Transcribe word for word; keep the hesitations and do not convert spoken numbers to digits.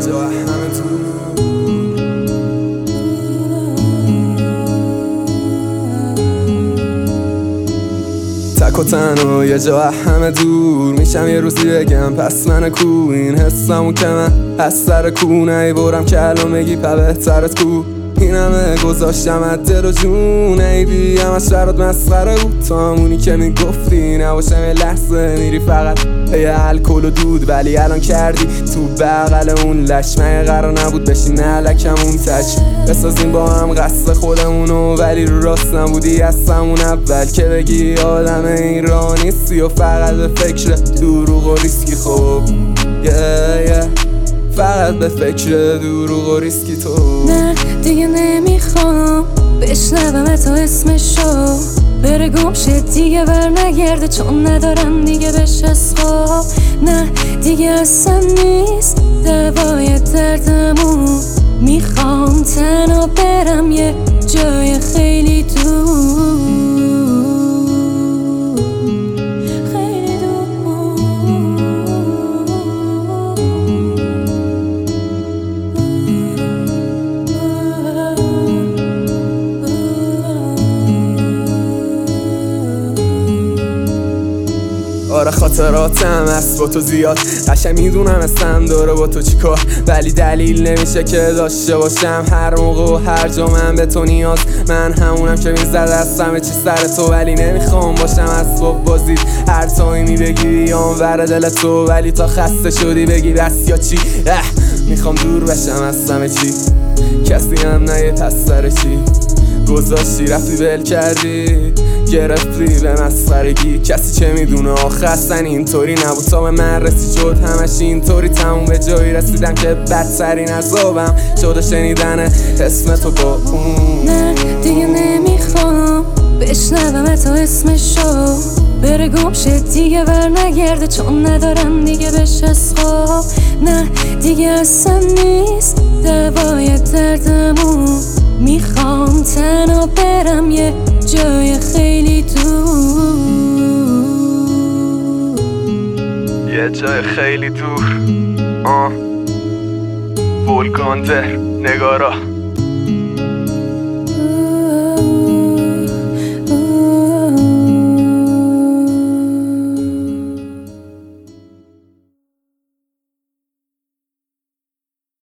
جا همه تو تک و تنها یه جا همه دور میشم یه روزی بگم پس من کو این حسمو که من از سر کو نیبرم که الان بگی پا بهترت کو این همه گذاشتم از دل و جون ایدی همش برات مسخره بود تا همونی که میگفتی نباشم یه لحظه میری فقط یه الکل و دود ولی الان کردی تو بغل اون لشمه قرار نبود بشین علکمون تش بسازیم با هم قصد خودمونو ولی رو راست نبودی از همون اول که بگی آدم این راه نیستی و فقط به فکر دروغ و ریسکی خوب yeah, yeah. فقط به فکر دروغ و ریسکی تو نه دیگه نمیخوام بشنوم تو اسمشو بره گم شه دیگه بر نگرده چون ندارم دیگه بهش خواب نه دیگه اصلا نیست دوای دردمون میخوام تنها برم یه جای خیلی دور خیلی دور آره خاطراتم هست با تو زیاد قشنگ میدونم استم داره با تو چیکار ولی دلیل نمیشه که داشته باشم هر موقع و هر جا من به تو نیاز من همونم که میزد از همه چی سر تو ولی نمیخوام باشم اسباب بازی هر تایمی بگی بیام ور دل تو ولی تا خسته شدی بگی بس یا چی اه میخوام دور بشم از همه چی کسی هم نه پس سر چی گذاشتی رفتی بل کردی گرفتی به مسخرگی کسی چه میدونه آخه اصلا اینطوری نبود تا به من رسی شد همش اینطوری تموم به جایی رسیدم که بدترین عذابم شد شنیدن اسم تو با اون نه دیگه نمیخوام بشنوم تو اسمشو بره گم شه دیگه بر نگرده چون ندارم دیگه بهش خواب نه دیگه اصلا نیست دوای دردمون میخوام تنها برم یه جای خیلی دور یه جای خیلی دور آه ولگاندر نگارا